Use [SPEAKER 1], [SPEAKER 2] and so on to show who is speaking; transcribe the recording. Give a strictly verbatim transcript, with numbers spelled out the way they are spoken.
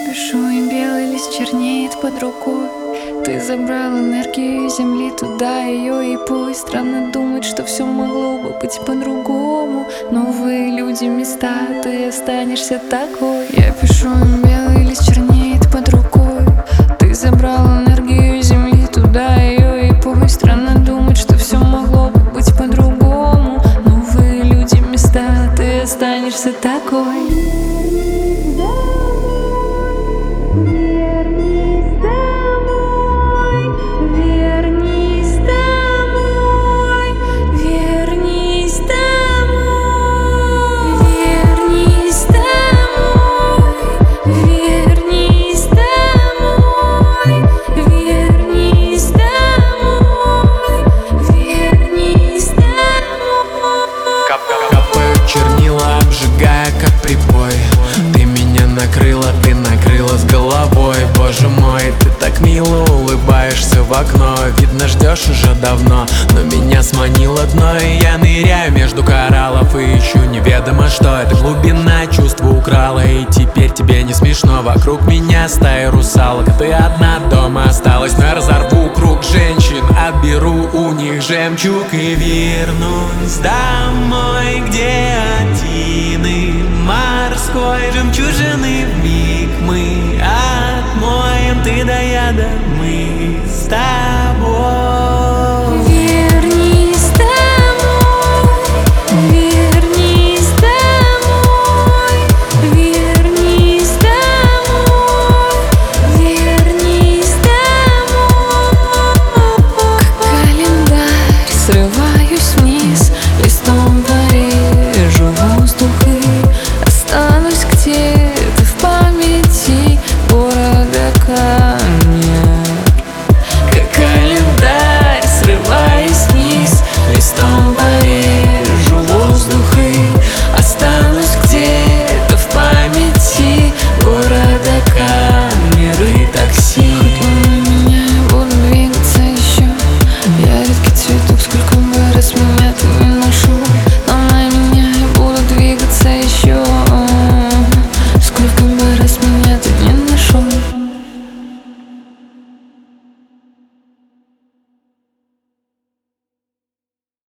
[SPEAKER 1] пишу, и белый лист чернеет под рукой. Ты забрал энергию земли, туда ее и пусть. Странно думать, что все могло бы быть по-другому. Новые люди, места, ты останешься такой. Я пишу, и белый лист чернеет под рукой. Ты забрал энергию земли, туда ее и пусть. Странно думать, что все могло бы быть по-другому. Новые люди, места, ты останешься такой.
[SPEAKER 2] Чернила, обжигая, как прибой. Ты меня накрыла, ты накрыла с головой. Боже мой, ты так мило улыбаешься в окно. Видно, ждешь уже давно, но меня сманило дно. И я ныряю между кораллов и ищу неведомо что. Это глубина чувства украла, и теперь тебе не смешно. Вокруг меня стая русалок, ты одна дома осталась. Но я разорву круг женщин, отберу у них жемчуг и вернусь домой, где Атины морской жемчужины вмиг мы отмоем. Ты да я, да мы с тобой.
[SPEAKER 1] Вернись домой, вернись домой, вернись домой, вернись домой. Как календарь срываюсь вниз, листом порежу воздух и останусь где-то в памяти города камня. Как календарь срываюсь вниз, листом порежу воздух и останусь